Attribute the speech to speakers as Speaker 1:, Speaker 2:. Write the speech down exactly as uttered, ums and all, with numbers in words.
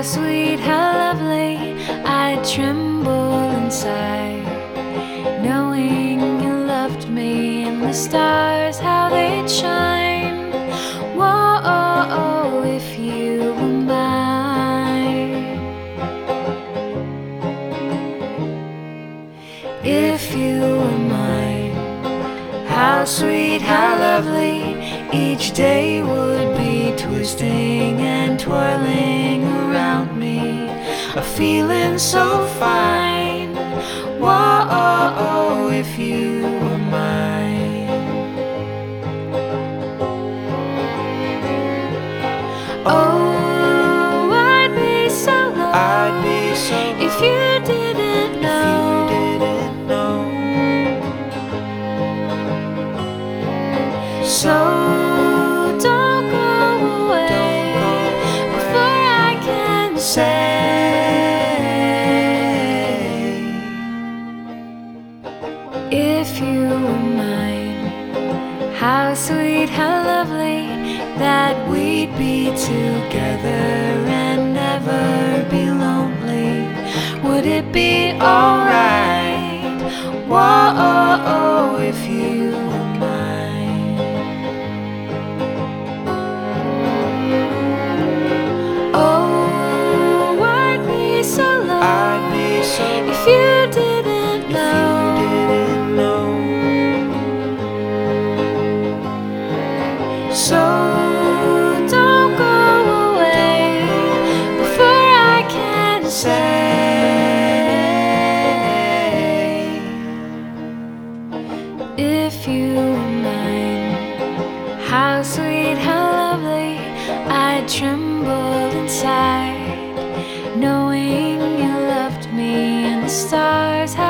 Speaker 1: sweet, how lovely. I tremble inside, knowing you loved me, and the stars, how they'd shine. Whoa, if you were mine, if you were mine, how sweet, how lovely. Each day would be twisting and twirling around me, a feeling so fine. Whoa, if you were mine. Oh, I'd be so low,
Speaker 2: I'd be so low
Speaker 1: if you didn't know.
Speaker 2: if you didn't know.
Speaker 1: So don't go away before I can say, if you were mine, how sweet, how lovely, that we'd be together and never be lonely. Would it be alright? Whoa, if you were mine. Oh, I'd be so low
Speaker 2: I'd be so low
Speaker 1: if you didn't know.
Speaker 2: if you didn't know.
Speaker 1: So don't go away before I can say, if you were mine, how sweet, how lovely. I tremble inside, knowing you loved me, and the stars, how